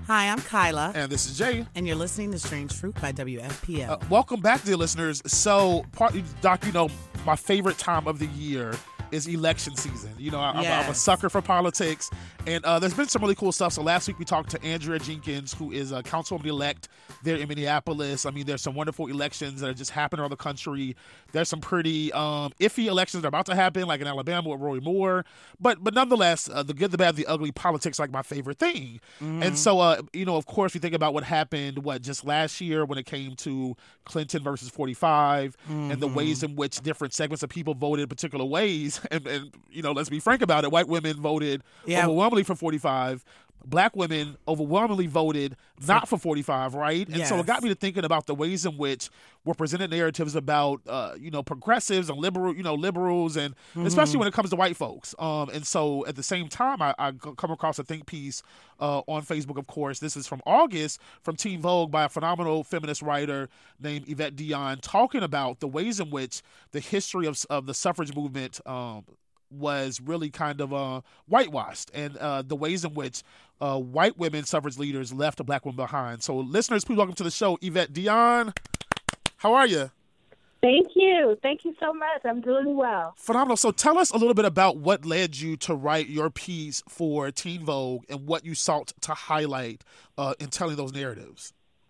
Hi, I'm Kyla. And this is Jay. And you're listening to Strange Fruit by WFPL. Welcome back, dear listeners. So, Doc, my favorite time of the year is election season. I'm a sucker for politics, and there's been some really cool stuff. So last week we talked to Andrea Jenkins, who is a councilwoman-elect there in Minneapolis. I mean, there's some wonderful elections that are just happening around the country. There's some pretty iffy elections that are about to happen, like in Alabama with Roy Moore. But nonetheless, the good, the bad, the ugly, politics like my favorite thing. Mm-hmm. And so, of course, we think about what happened, just last year when it came to Clinton versus 45, mm-hmm. and the ways in which different segments of people voted particular ways. And let's be frank about it. White women voted overwhelmingly for 45. Black women overwhelmingly voted not for 45, right? And so it got me to thinking about the ways in which we're presented narratives about, progressives and liberals, and especially when it comes to white folks. And so at the same time, I come across a think piece on Facebook, of course. This is from August from Teen Vogue by a phenomenal feminist writer named Yvette Dion, talking about the ways in which the history of the suffrage movement was really kind of whitewashed, and the ways in which white women suffrage leaders left a black woman behind. So listeners, please welcome to the show, Yvette Dion. How are you? Thank you. Thank you so much. I'm doing well. Phenomenal. So tell us a little bit about what led you to write your piece for Teen Vogue and what you sought to highlight in telling those narratives.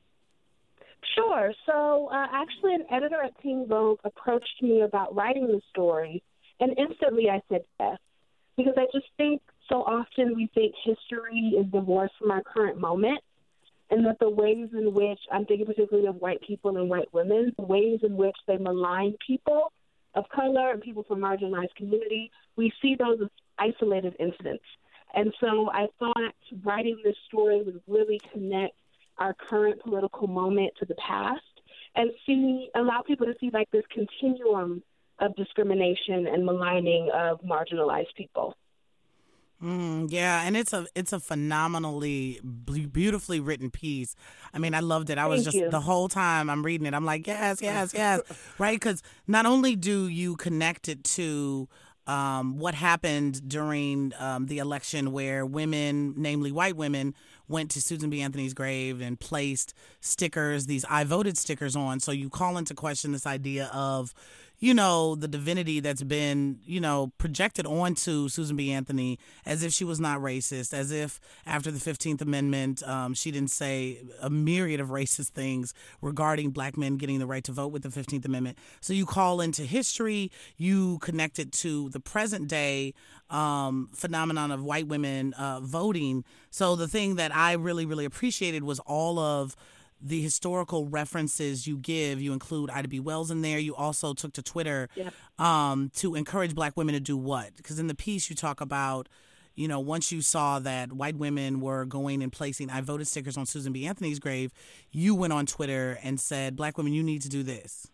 Sure. So actually an editor at Teen Vogue approached me about writing the story, and instantly I said yes, because I just think so often we think history is divorced from our current moment, and that the ways in which, I'm thinking particularly of white people and white women, the ways in which they malign people of color and people from marginalized community, we see those as isolated incidents. And so I thought writing this story would really connect our current political moment to the past and allow people to see like this continuum of discrimination and maligning of marginalized people. And it's a phenomenally beautifully written piece. I mean, I loved it. I was the whole time I'm reading it, I'm like, yes, right? Because not only do you connect it to what happened during the election where women, namely white women, went to Susan B. Anthony's grave and placed stickers, these I voted stickers on. So you call into question this idea of, the divinity that's been, projected onto Susan B. Anthony as if she was not racist, as if after the 15th Amendment, she didn't say a myriad of racist things regarding black men getting the right to vote with the 15th Amendment. So you call into history, you connect it to the present day phenomenon of white women voting. So the thing that I really, really appreciated was all of the historical references you give. You include Ida B. Wells in there. You also took to Twitter to encourage black women to do what? Because in the piece you talk about, once you saw that white women were going and placing I voted stickers on Susan B. Anthony's grave, you went on Twitter and said, black women, you need to do this.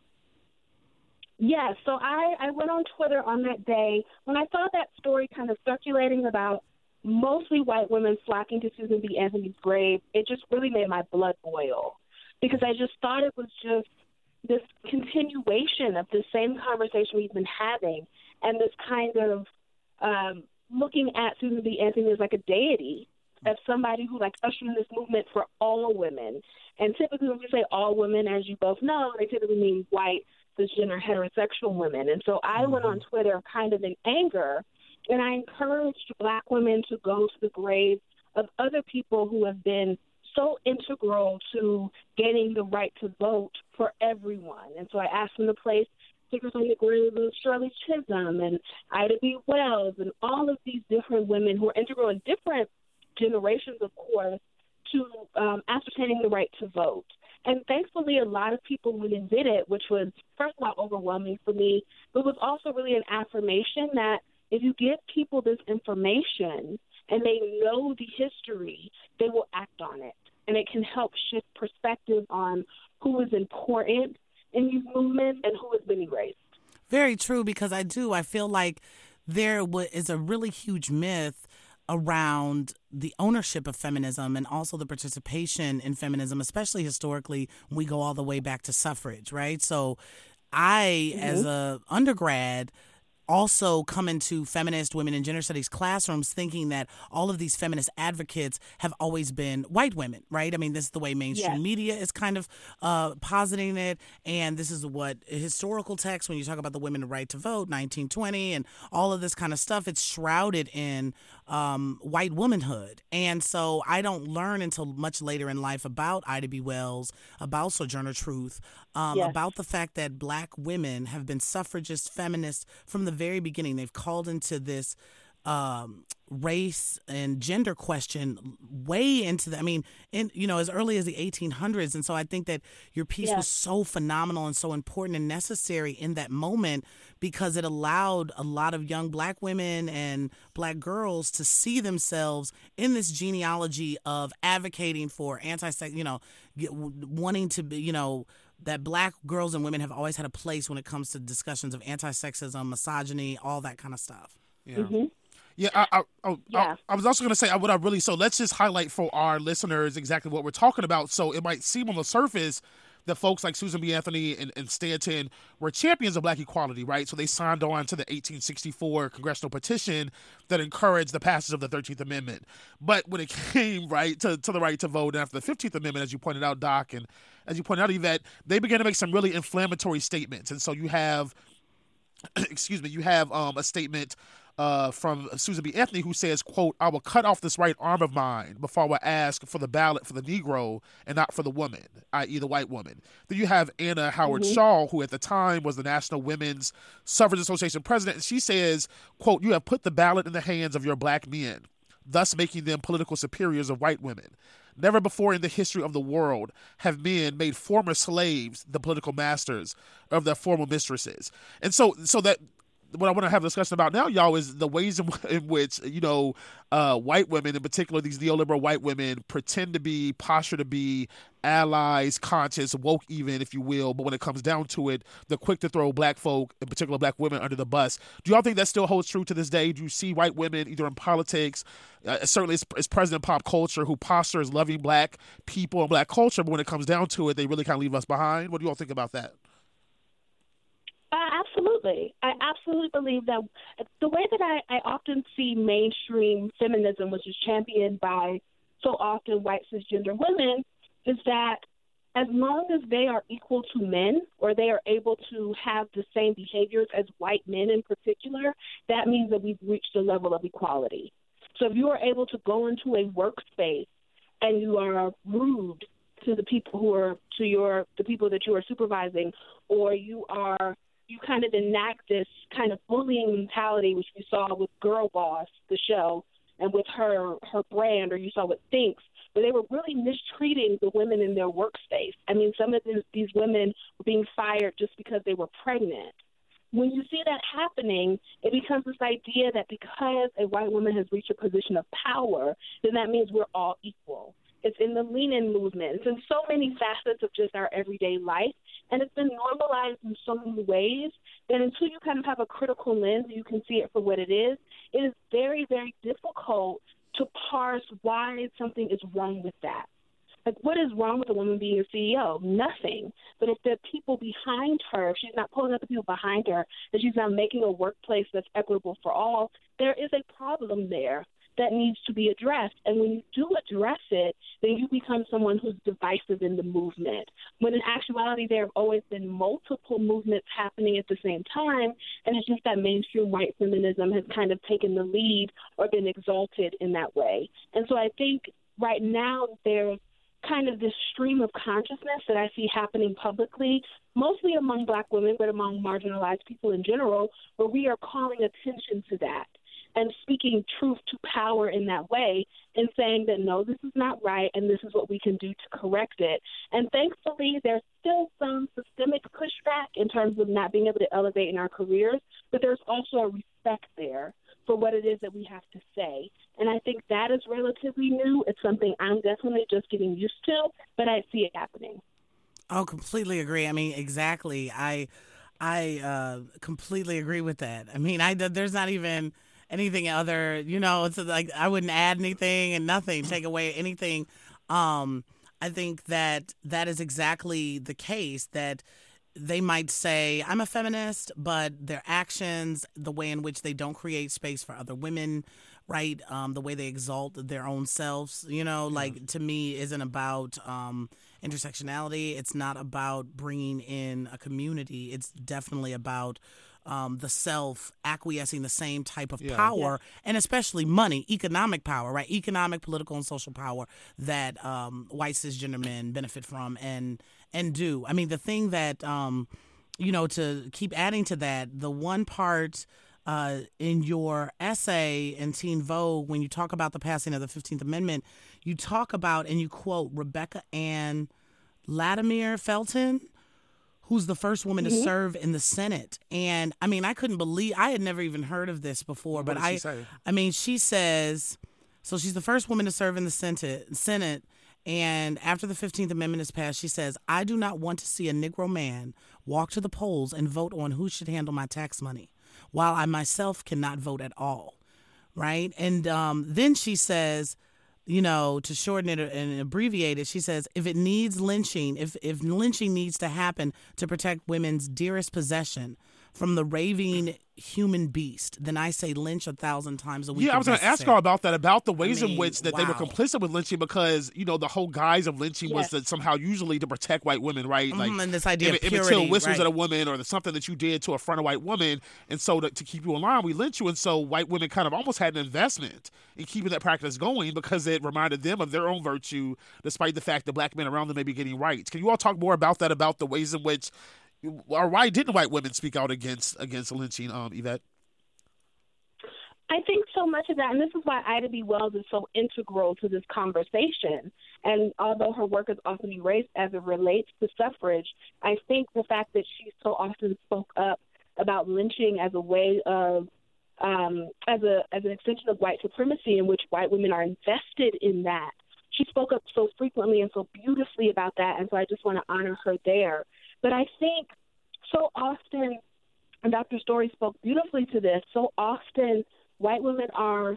Yes, so I went on Twitter on that day when I saw that story kind of circulating about mostly white women flocking to Susan B. Anthony's grave. It just really made my blood boil, because I just thought it was just this continuation of the same conversation we've been having, and this kind of looking at Susan B. Anthony as like a deity, as somebody who ushered in this movement for all women. And typically when we say all women, as you both know, they typically mean white, cisgender, heterosexual women. And so I went on Twitter kind of in anger, and I encouraged black women to go to the graves of other people who have been so integral to getting the right to vote for everyone. And so I asked them to place stickers on the grave of Shirley Chisholm and Ida B. Wells and all of these different women who are integral in different generations, of course, to ascertaining the right to vote. And thankfully, a lot of people went and did it, which was, first of all, overwhelming for me, but was also really an affirmation that if you give people this information and they know the history, they will act on it. And it can help shift perspective on who is important in these movements and who has been erased. Very true, because I feel like there is a really huge myth around the ownership of feminism and also the participation in feminism, especially historically when we go all the way back to suffrage, right? So I, as a undergrad, also come into feminist women and gender studies classrooms thinking that all of these feminist advocates have always been white women, right? I mean, this is the way mainstream media is kind of positing it, and this is what historical texts, when you talk about the women right to vote, 1920, and all of this kind of stuff, it's shrouded in white womanhood. And so I don't learn until much later in life about Ida B. Wells, about Sojourner Truth, about the fact that Black women have been suffragists, feminists from the very beginning. They've called into this race and gender question way into the, I mean, as early as the 1800s. And so I think that your piece was so phenomenal and so important and necessary in that moment, because it allowed a lot of young Black women and Black girls to see themselves in this genealogy of advocating for anti-sex, wanting to be, that Black girls and women have always had a place when it comes to discussions of anti-sexism, misogyny, all that kind of stuff. Yeah. Mm-hmm. Yeah, I was also going to say, so let's just highlight for our listeners exactly what we're talking about. So it might seem on the surface that folks like Susan B. Anthony and Stanton were champions of Black equality, right? So they signed on to the 1864 congressional petition that encouraged the passage of the 13th Amendment. But when it came, right, to the right to vote after the 15th Amendment, as you pointed out, Doc, and as you pointed out, Yvette, they began to make some really inflammatory statements. And so you have, a statement from Susan B. Anthony, who says, quote, "I will cut off this right arm of mine before I will ask for the ballot for the Negro and not for the woman, i.e. the white woman." Then you have Anna Howard Shaw, who at the time was the National Women's Suffrage Association president, and she says, quote, "You have put the ballot in the hands of your Black men, thus making them political superiors of white women. Never before in the history of the world have men made former slaves the political masters of their former mistresses." And so that what I want to have a discussion about now, y'all, is the ways in which, white women, in particular these neoliberal white women, pretend to be, posture to be allies, conscious, woke even, if you will, but when it comes down to it, they're quick to throw Black folk, in particular Black women, under the bus. Do y'all think that still holds true to this day? Do you see white women, either in politics, certainly as present in pop culture, who posture as loving Black people and Black culture, but when it comes down to it, they really kind of leave us behind? What do y'all think about that? Absolutely. I absolutely believe that the way that I often see mainstream feminism, which is championed by so often white cisgender women, is that as long as they are equal to men, or they are able to have the same behaviors as white men in particular, that means that we've reached a level of equality. So if you are able to go into a workspace and you are rude to the people the people that you are supervising, or you kind of enact this kind of bullying mentality, which we saw with Girl Boss, the show, and with her brand, or you saw with Thinks, where they were really mistreating the women in their workspace. I mean, some of these women were being fired just because they were pregnant. When you see that happening, it becomes this idea that because a white woman has reached a position of power, then that means we're all equal. It's in the lean-in movement. It's in so many facets of just our everyday life, and it's been normalized in so many ways that until you kind of have a critical lens, you can see it for what it is very, very difficult to parse why something is wrong with that. Like, what is wrong with a woman being a CEO? Nothing. But if the people behind her, if she's not pulling up the people behind her, if she's not making a workplace that's equitable for all, there is a problem there that needs to be addressed. And when you do address it, then you become someone who's divisive in the movement. When in actuality, there have always been multiple movements happening at the same time, and it's just that mainstream white feminism has kind of taken the lead or been exalted in that way. And so I think right now there's kind of this stream of consciousness that I see happening publicly, mostly among Black women, but among marginalized people in general, where we are calling attention to that and speaking truth to power in that way, and saying that, no, this is not right, and this is what we can do to correct it. And thankfully, there's still some systemic pushback in terms of not being able to elevate in our careers, but there's also a respect there for what it is that we have to say. And I think that is relatively new. It's something I'm definitely just getting used to, but I see it happening. Oh, completely agree. I mean, exactly. I completely agree with that. I mean, there's not even anything other, it's like I wouldn't add anything and nothing, take away anything. I think that is exactly the case, that they might say, I'm a feminist, but their actions, the way in which they don't create space for other women, right? The way they exalt their own selves, like to me isn't about intersectionality. It's not about bringing in a community. It's definitely about the self acquiescing the same type of power, and especially money, economic power, right? Economic, political, and social power that white cisgender men benefit from and do. I mean, the thing that, to keep adding to that, the one part in your essay in Teen Vogue, when you talk about the passing of the 15th Amendment, you talk about and you quote Rebecca Ann Latimer Felton, who's the first woman to serve in the Senate. And I mean, I couldn't believe, I had never even heard of this before, but she says, so she's the first woman to serve in the Senate. And after the 15th Amendment is passed, she says, I do not want to see a Negro man walk to the polls and vote on who should handle my tax money, while I myself cannot vote at all. Right. And then she says, to shorten it and abbreviate it, she says, if it needs lynching, if lynching needs to happen to protect women's dearest possession from the raving human beast, then I say lynch 1,000 times a week. Yeah, I was going to ask her about that, about the ways in which that they were complicit with lynching, because, the whole guise of lynching was that somehow usually to protect white women, right? Like, and this idea of purity, Emmett Till whistles at a woman, or something that you did to affront a white woman, and so to keep you in line, we lynch you. And so white women kind of almost had an investment in keeping that practice going because it reminded them of their own virtue, despite the fact that black men around them may be getting rights. Can you all talk more about that, about the ways in which, or why didn't white women speak out against lynching, Yvette? I think so much of that, and this is why Ida B. Wells is so integral to this conversation. And although her work is often erased as it relates to suffrage, I think the fact that she so often spoke up about lynching as a way of, as an extension of white supremacy, in which white women are invested in that. She spoke up so frequently and so beautifully about that, and so I just want to honor her there. But I think so often, and Dr. Story spoke beautifully to this, so often white women are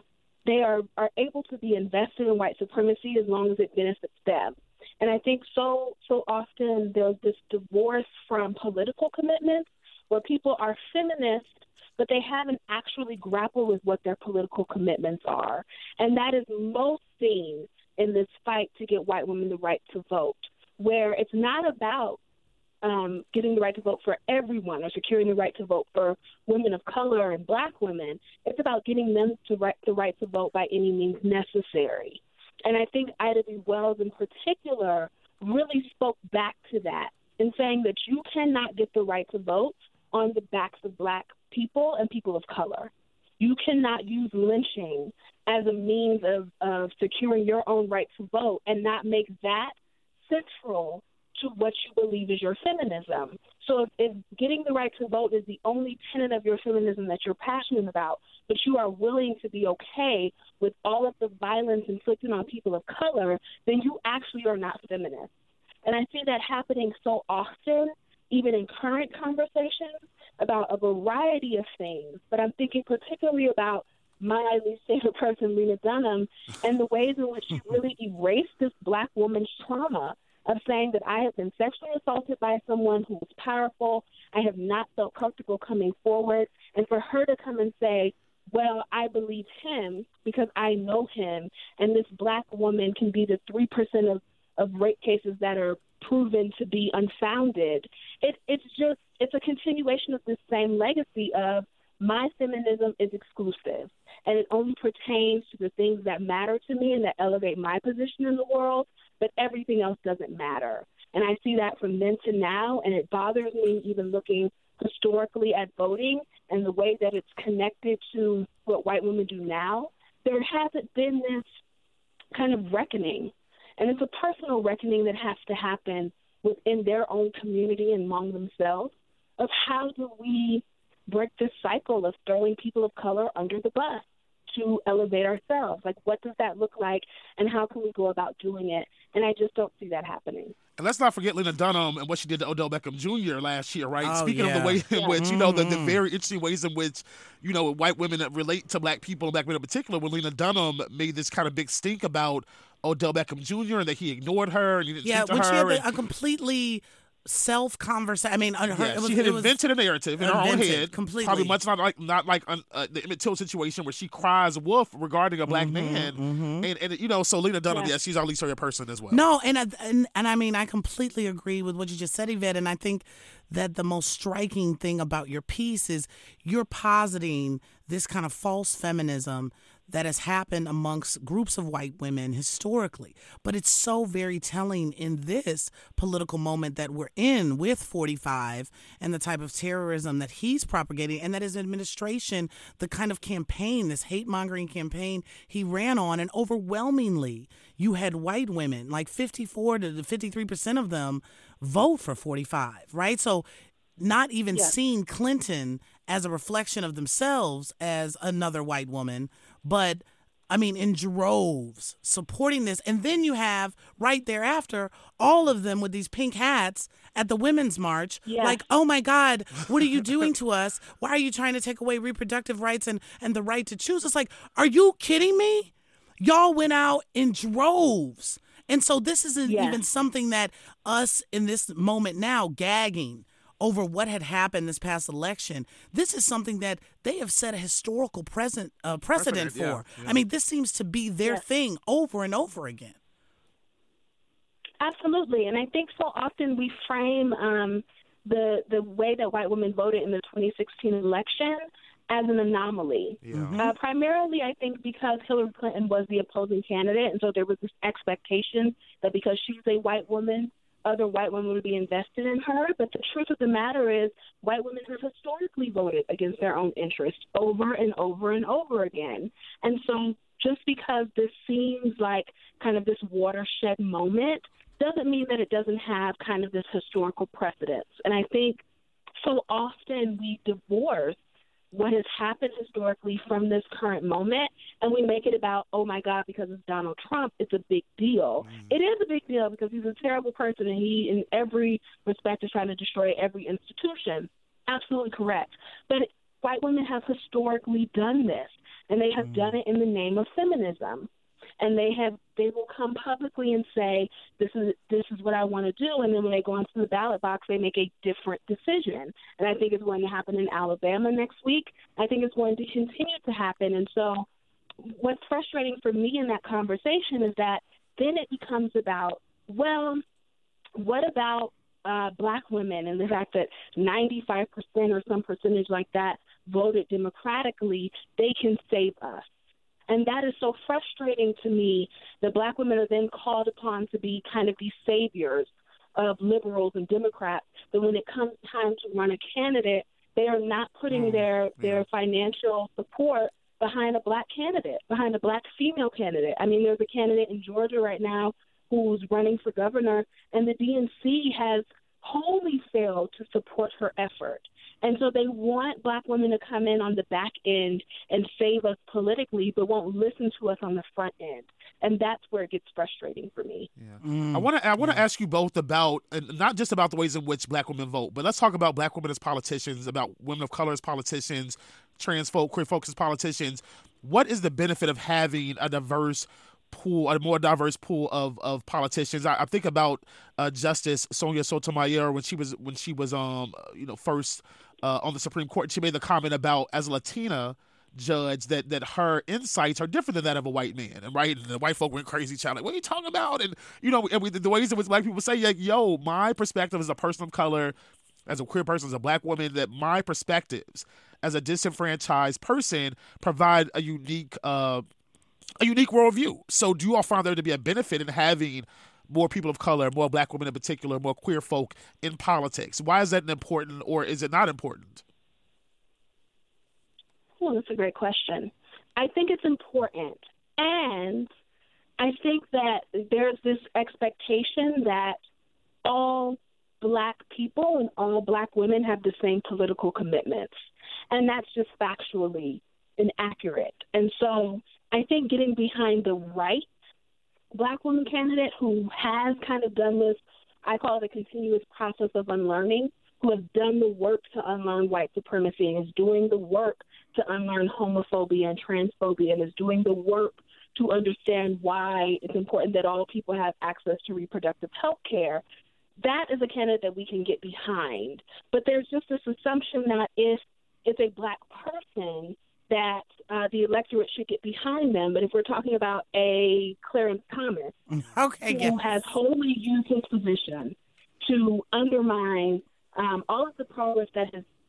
able to be invested in white supremacy as long as it benefits them. And I think so often there's this divorce from political commitments where people are feminists, but they haven't actually grappled with what their political commitments are. And that is most seen in this fight to get white women the right to vote, where it's not about getting the right to vote for everyone or securing the right to vote for women of color and black women. It's about getting them the right to vote by any means necessary. And I think Ida B. Wells in particular really spoke back to that in saying that you cannot get the right to vote on the backs of black people and people of color. You cannot use lynching as a means of securing your own right to vote and not make that central to what you believe is your feminism. So if getting the right to vote is the only tenet of your feminism that you're passionate about, but you are willing to be okay with all of the violence inflicted on people of color, then you actually are not feminist. And I see that happening so often, even in current conversations about a variety of things. But I'm thinking particularly about my least favorite person, Lena Dunham, and the ways in which she really erased this black woman's trauma of saying that I have been sexually assaulted by someone who was powerful. I have not felt comfortable coming forward. And for her to come and say, well, I believe him because I know him, and this black woman can be the 3% of rape cases that are proven to be unfounded. It's a continuation of this same legacy of my feminism is exclusive, and it only pertains to the things that matter to me and that elevate my position in the world, but everything else doesn't matter. And I see that from then to now, and it bothers me even looking historically at voting and the way that it's connected to what white women do now. There hasn't been this kind of reckoning, and it's a personal reckoning that has to happen within their own community and among themselves of how do we break this cycle of throwing people of color under the bus to elevate ourselves. Like, what does that look like, and how can we go about doing it? And I just don't see that happening. And let's not forget Lena Dunham and what she did to Odell Beckham Jr. last year, right? Speaking of the way in which, the very interesting ways in which, white women that relate to black people and black men in particular, when Lena Dunham made this kind of big stink about Odell Beckham Jr. and that he ignored her and he didn't speak to her. Yeah, which he had a completely self-conversation. I mean, she had invented a narrative in her own head, completely. Probably much not like the Emmett Till situation where she cries wolf regarding a black man, and so Lena Dunham, she's our Lisa person as well. No, and I mean, I completely agree with what you just said, Yvette, and I think that the most striking thing about your piece is you're positing this kind of false feminism that has happened amongst groups of white women historically. But it's so very telling in this political moment that we're in with 45 and the type of terrorism that he's propagating, and that his administration, the kind of campaign, this hate-mongering campaign he ran on, and overwhelmingly you had white women, like 54 to 53% of them vote for 45, right? So not even seeing Clinton as a reflection of themselves as another white woman, but I mean, in droves supporting this. And then you have right thereafter, all of them with these pink hats at the Women's March. Like, oh my God, what are you doing to us? Why are you trying to take away reproductive rights and the right to choose? It's like, are you kidding me? Y'all went out in droves. And so this isn't even something that us in this moment now gagging over what had happened this past election. This is something that they have set a historical precedent for. Yeah. I mean, this seems to be their thing over and over again. Absolutely. And I think so often we frame the way that white women voted in the 2016 election as an anomaly. Primarily, I think, because Hillary Clinton was the opposing candidate, and so there was this expectation that because she's a white woman, other white women would be invested in her. But the truth of the matter is white women have historically voted against their own interests over and over and over again. And so just because this seems like kind of this watershed moment doesn't mean that it doesn't have kind of this historical precedence. And I think so often we divorce what has happened historically from this current moment, and we make it about, oh my God, because it's Donald Trump, it's a big deal. It is a big deal because he's a terrible person, and he, in every respect, is trying to destroy every institution. Absolutely correct. But white women have historically done this, and they have done it in the name of feminism. And they will come publicly and say, this is what I want to do. And then when they go into the ballot box, they make a different decision. And I think it's going to happen in Alabama next week. I think it's going to continue to happen. And so what's frustrating for me in that conversation is that then it becomes about, well, what about black women and the fact that 95% or some percentage like that voted democratically, they can save us. And that is so frustrating to me that black women are then called upon to be kind of these saviors of liberals and Democrats, that when it comes time to run a candidate, they are not putting their financial support behind a black candidate, behind a black female candidate. I mean, there's a candidate in Georgia right now who's running for governor, and the DNC has wholly failed to support her effort. And so they want black women to come in on the back end and save us politically, but won't listen to us on the front end. And that's where it gets frustrating for me. I want to ask you both about, and not just about the ways in which black women vote, but let's talk about black women as politicians, about women of color as politicians, trans folk, queer folks as politicians. What is the benefit of having a more diverse pool of politicians? I think about Justice Sonia Sotomayor when she was first on the Supreme Court. She made the comment about, as a Latina judge, that her insights are different than that of a white man, and right, and the white folk went crazy, child, like, what are you talking about? And the ways in which black people say, like, yo, my perspective as a person of color, as a queer person, as a black woman, that my perspectives as a disenfranchised person provide a unique worldview. So do you all find there to be a benefit in having more people of color, more black women in particular, more queer folk in politics? Why is that important, or is it not important? Well, that's a great question. I think it's important. And I think that there's this expectation that all black people and all black women have the same political commitments. And that's just factually inaccurate. And so I think getting behind the right black woman candidate who has kind of done this, I call it a continuous process of unlearning, who has done the work to unlearn white supremacy and is doing the work to unlearn homophobia and transphobia and is doing the work to understand why it's important that all people have access to reproductive health care. that is a candidate that we can get behind. But there's just this assumption that if it's a black person, that the electorate should get behind them. But if we're talking about a Clarence Thomas, who has wholly used his position to undermine all of the progress that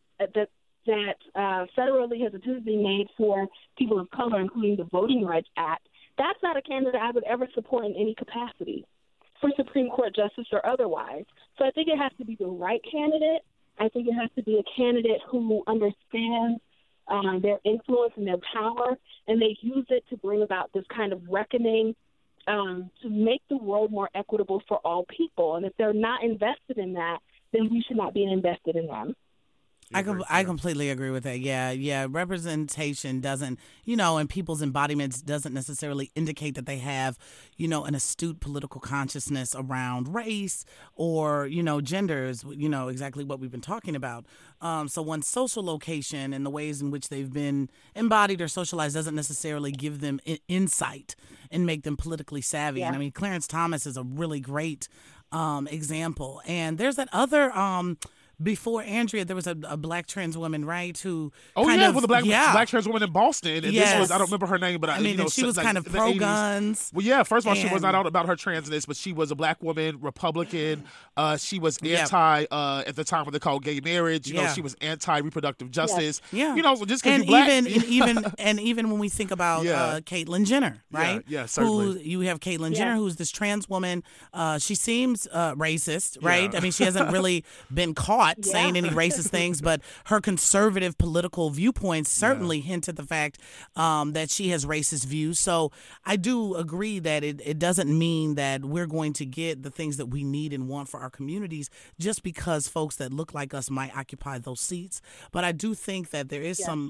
federally has attempted to be made for people of color, including the Voting Rights Act, that's not a candidate I would ever support in any capacity, for Supreme Court justice or otherwise. So I think it has to be the right candidate. I think it has to be a candidate who understands their influence and their power, and they use it to bring about this kind of reckoning to make the world more equitable for all people. And if they're not invested in that, then we should not be invested in them. I completely agree with that. Yeah. Representation doesn't, and people's embodiments doesn't necessarily indicate that they have, an astute political consciousness around race or, genders, exactly what we've been talking about. So one's social location and the ways in which they've been embodied or socialized doesn't necessarily give them insight and make them politically savvy. Yeah. And I mean, Clarence Thomas is a really great example. And there's that other before Andrea, there was a black trans woman, right? Who with a black trans woman in Boston. And this was, I don't remember her name, but she was kind of pro guns. Well, yeah, first of all, she was not out about her transness, but she was a black woman, Republican. She was anti at the time when they called gay marriage. She was anti reproductive justice. Yeah. Just because you're black. Even when we think about Caitlyn Jenner, right? Yeah, certainly. You have Caitlyn Jenner, who's this trans woman. She seems racist, right? I mean, she hasn't really been caught saying any racist things, but her conservative political viewpoints certainly hint at the fact that she has racist views. So I do agree that it doesn't mean that we're going to get the things that we need and want for our communities just because folks that look like us might occupy those seats. But I do think that there is some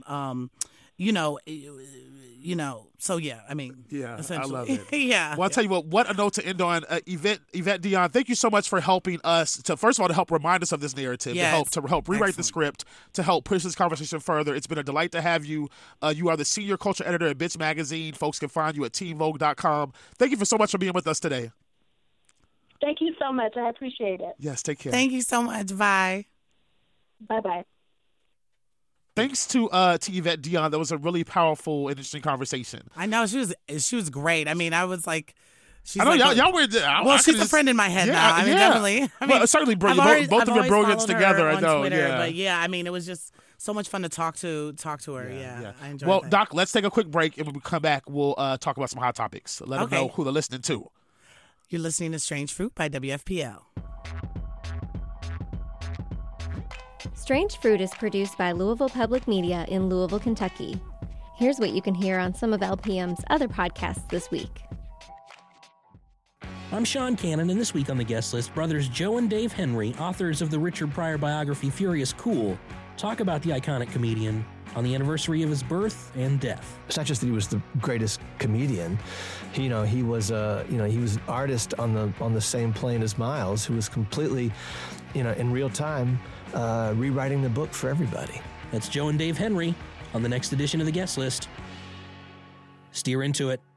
so I mean, I love it. Well, I'll tell you what a note to end on. Yvette Dion, thank you so much for helping us to, first of all, to help remind us of this narrative, to help rewrite the script, to help push this conversation further. It's been a delight to have you. You are the senior culture editor at Bitch Magazine. Folks can find you at teenvogue.com. Thank you so much for being with us today. Thank you so much. I appreciate it. Yes, take care. Thank you so much. Bye. Bye-bye. Thanks to Yvette Dion. That was a really powerful and interesting conversation. I know she was great. I mean, I was like, she's y'all were. She's a friend in my head now. I mean, definitely. I mean, certainly brilliant. Both of your brilliance together. I know. Twitter, but I mean, it was just so much fun to talk to her. Yeah. I enjoyed that. Doc, let's take a quick break, and when we come back, we'll talk about some hot topics. Let them know who they're listening to. You're listening to Strange Fruit by WFPL. Strange Fruit is produced by Louisville Public Media in Louisville, Kentucky. Here's what you can hear on some of LPM's other podcasts this week. I'm Sean Cannon, and this week on the guest list, brothers Joe and Dave Henry, authors of the Richard Pryor biography Furious Cool, talk about the iconic comedian on the anniversary of his birth and death. It's not just that he was the greatest comedian. He was he was an artist on the same plane as Miles, who was completely, in real time, rewriting the book for everybody. That's Joe and Dave Henry on the next edition of the guest list. Steer into it.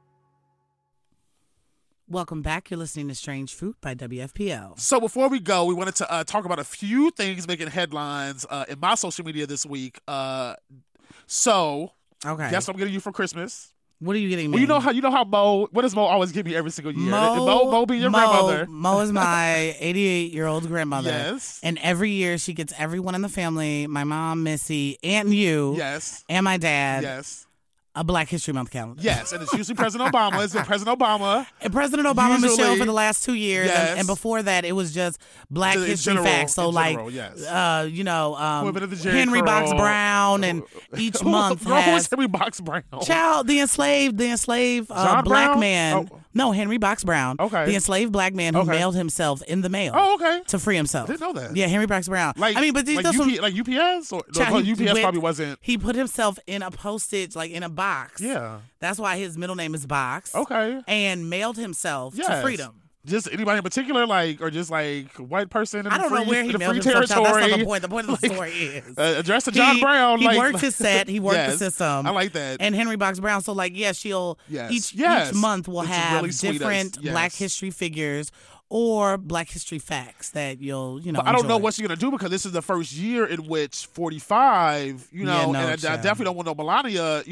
Welcome back. You're listening to Strange Fruit by WFPL. So before we go, we wanted to talk about a few things making headlines in my social media this week. Guess what I'm getting you for Christmas? What are you getting me? Well, you know how Mo, what does Mo always give me every single year? Mo be your grandmother. Mo is my 88-year-old grandmother. Yes. And every year she gets everyone in the family, my mom, Missy, and you. Yes. And my dad. Yes. A Black History Month calendar. Yes, and it's usually President Obama. It's been President Obama. And President Obama, usually, Michelle, for the last 2 years. Yes. And before that, it was just Black History facts. So, yes. Henry Box Brown, and each month has... Who is Henry Box Brown? Child, the enslaved black Brown? man. Oh. No, Henry Box Brown. Okay. The enslaved black man who mailed himself in the mail. Oh, okay. To free himself. I didn't know that. Yeah, Henry Box Brown. Like UPS? Or, child, UPS probably wasn't. He put himself in a postage, in a box. Yeah. That's why his middle name is Box. Okay. And mailed himself to freedom. Just anybody in particular, or just white person in I don't the free, know where he mailed territory. Himself. That's not the point. The point of the story is addressed to John Brown. He worked his set. He worked the system. I like that. And Henry Box Brown. So she'll each month will have really different Black History figures or Black History Facts that you'll, But I don't know what she's going to do because this is the first year in which 45, and I definitely don't want no Melania,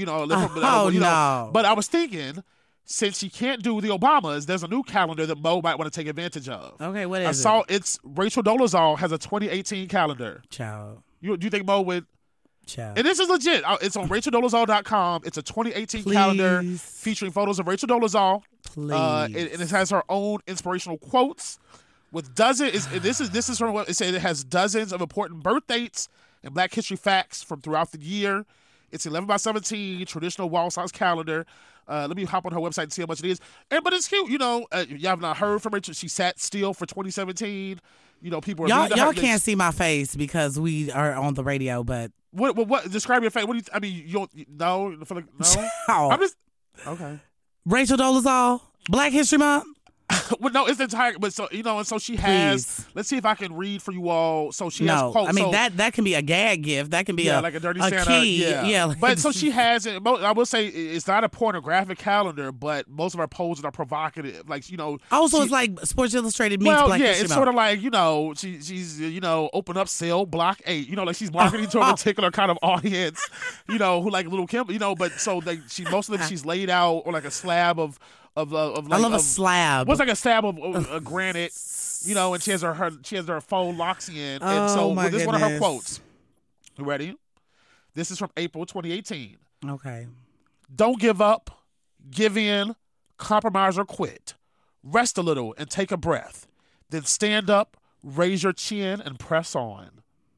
no. But I was thinking, since she can't do the Obamas, there's a new calendar that Mo might want to take advantage of. Okay, what is it's Rachel Dolezal has a 2018 calendar. Child. Do you think Mo would? Child. And this is legit. It's on RachelDolezal.com. It's a 2018 calendar featuring photos of Rachel Dolezal. Please. And it has her own inspirational quotes with dozens. This is from what it said. It has dozens of important birth dates and Black History Facts from throughout the year. It's 11x17 traditional wall size calendar. Let me hop on her website and see how much it is. But it's cute. You have not heard from Rachel. She sat still for 2017. People are y'all can't see my face because we are on the radio, but. What? Describe your face. What do you? I mean, you don't. No. Oh. I'm just. Okay. Rachel Dolezal, Black History Month. Well, no, it's the entire. But so and so she has. Please. Let's see if I can read for you all. So she has quotes. I mean that can be a gag gift. That can be like a dirty Santa. key. Yeah. But so she has it. I will say it's not a pornographic calendar, but most of her poses are provocative. Also, it's like Sports Illustrated meets Black History Month. It's sort of like she's open up sale block 8. Like she's marketing to a particular kind of audience. Who like Little Kim. But so most of them she's laid out on like a slab of I love a slab. What's like a slab of granite, and she has her faux locks in. And so this is one of her quotes. You ready? This is from April 2018. Okay. Don't give up, give in, compromise or quit. Rest a little and take a breath. Then stand up, raise your chin, and press on.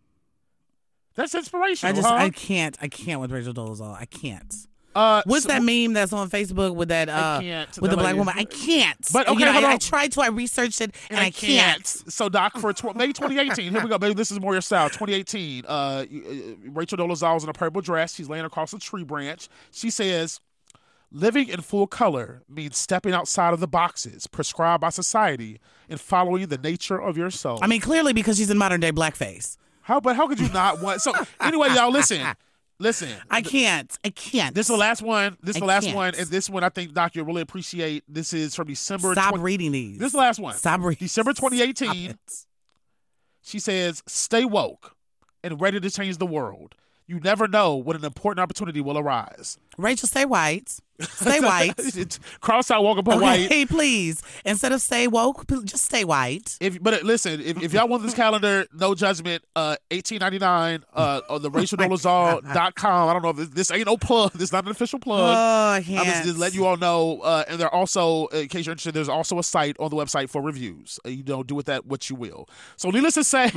That's inspirational. I can't with Rachel Dolezal. I can't. What's that meme that's on Facebook with that with the black woman? I can't. But okay, I tried to. I researched it and I can't. So, Doc, for May 2018, here we go, baby. This is more your style. 2018. Rachel Dolezal's in a purple dress. She's laying across a tree branch. She says, "Living in full color means stepping outside of the boxes prescribed by society and following the nature of your soul." I mean, clearly because she's in modern day blackface. How could you not want? So anyway, y'all, listen. I can't. This is the last one. And this one I think, Doc, you'll really appreciate. This is from December. Stop reading these. This is the last one. Stop reading. December 2018. She says, "Stay woke and ready to change the world. You never know when an important opportunity will arise." Rachel, stay white. Stay white. Cross out woke and put white. Hey, please. Instead of stay woke, just stay white. Listen, if y'all want this calendar, no judgment. $18.99 on the RachelDolezal.com. I don't know if this ain't no plug. This is not an official plug. I can't. I'm just letting you all know. And there also, in case you're interested, there's also a site on the website for reviews. Do with that what you will. So needless to say,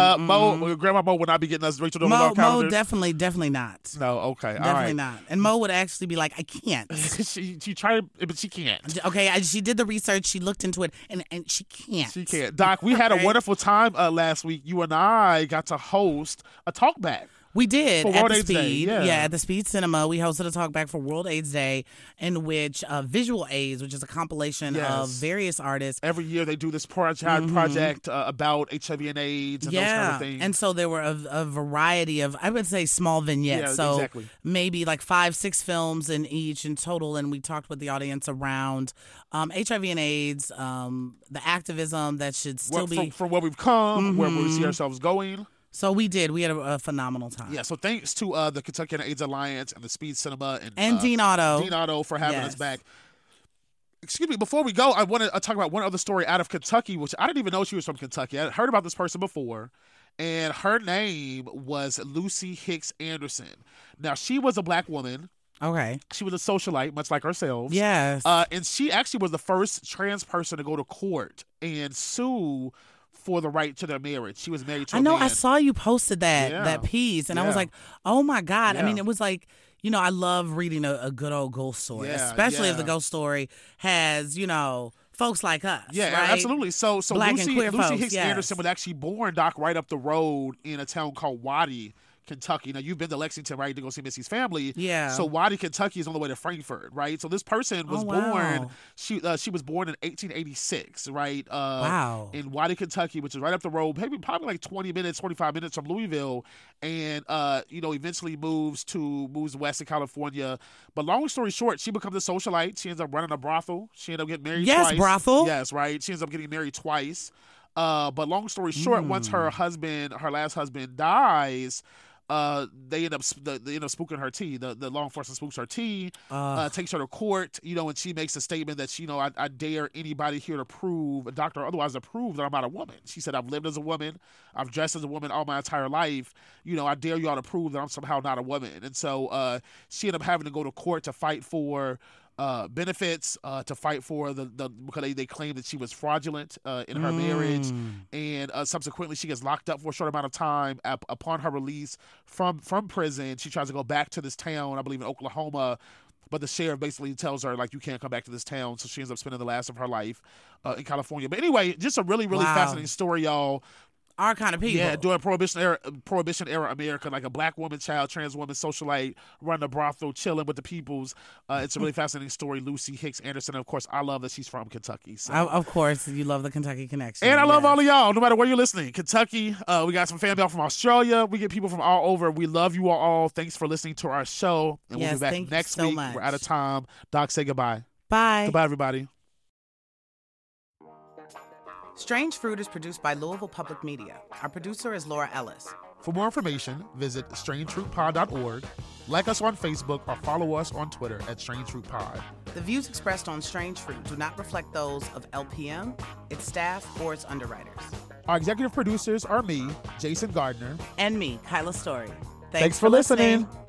Grandma Mo would not be getting us Rachel Dolezal calendar. Mo, definitely not. No, okay, definitely all right. not. And Mo would actually be like, I can't. she tried, but she can't. Okay, she did the research. She looked into it, and she can't. She can't. Doc, we had a wonderful time last week. You and I got to host a talkback. We did for at World the AIDS Speed. Day, yeah. At the Speed Cinema, we hosted a talkback for World AIDS Day, in which Visual AIDS, which is a compilation of various artists. Every year they do this project about HIV and AIDS and those kind of things. And so there were a variety of, I would say, small vignettes. Yeah, exactly. Maybe like 5-6 films in each in total, and we talked with the audience around HIV and AIDS, the activism that should still be from where we've come, where we see ourselves going. So we did. We had a phenomenal time. Yeah, so thanks to the Kentucky AIDS Alliance and the Speed Cinema and Dean Otto. Dean Otto for having us back. Excuse me, before we go, I want to talk about one other story out of Kentucky, which I didn't even know she was from Kentucky. I heard about this person before, and her name was Lucy Hicks Anderson. Now, she was a black woman. Okay. She was a socialite, much like ourselves. Yes. And she actually was the first trans person to go to court and sue for the right to their marriage. She was married to a man. I saw you posted that piece, and I was like, oh my God. I mean, it was like, I love reading a good old ghost story, especially if the ghost story has, folks like us. Yeah, right? absolutely. So Black Lucy and queer folks, Hicks Anderson was actually born, Doc, right up the road in a town called Waddy, Kentucky. Now, you've been to Lexington, right, to go see Missy's family. Yeah. So Waddy, Kentucky is on the way to Frankfort, right? So this person was born, she was born in 1886, right? In Waddy, Kentucky, which is right up the road, maybe probably like 25 minutes from Louisville. And, eventually moves west to California. But long story short, she becomes a socialite. She ends up running a brothel. She ends up getting married twice. Yes, brothel. Yes, right. She ends up getting married twice. But long story short, once her last husband dies, they end up spooking her tea. The law enforcement spooks her tea, takes her to court, and she makes a statement that I dare anybody here to prove, a doctor or otherwise, to prove that I'm not a woman. She said, I've lived as a woman, I've dressed as a woman all my entire life. I dare y'all to prove that I'm somehow not a woman. And so she ended up having to go to court to fight for benefits, to fight for because they claim that she was fraudulent in her marriage, and subsequently she gets locked up for a short amount of time. Upon her release from prison, she tries to go back to this town, I believe in Oklahoma, but the sheriff basically tells her, like, you can't come back to this town, so she ends up spending the last of her life in California. But anyway, just a really, really fascinating story, y'all. Our kind of people. Yeah, during Prohibition era America, like a black woman, child, trans woman, socialite, running a brothel, chilling with the peoples. It's a really fascinating story. Lucy Hicks Anderson. And of course, I love that she's from Kentucky. So. Of course, you love the Kentucky connection. And I love all of y'all, no matter where you're listening. Kentucky, we got some fan mail from Australia. We get people from all over. We love you all. Thanks for listening to our show. And we'll be back next week. Much. We're out of time. Doc, say goodbye. Bye. Goodbye, everybody. Strange Fruit is produced by Louisville Public Media. Our producer is Laura Ellis. For more information, visit strangefruitpod.org, like us on Facebook, or follow us on Twitter @strangefruitpod. The views expressed on Strange Fruit do not reflect those of LPM, its staff, or its underwriters. Our executive producers are me, Jason Gardner. And me, Kyla Story. Thanks for listening.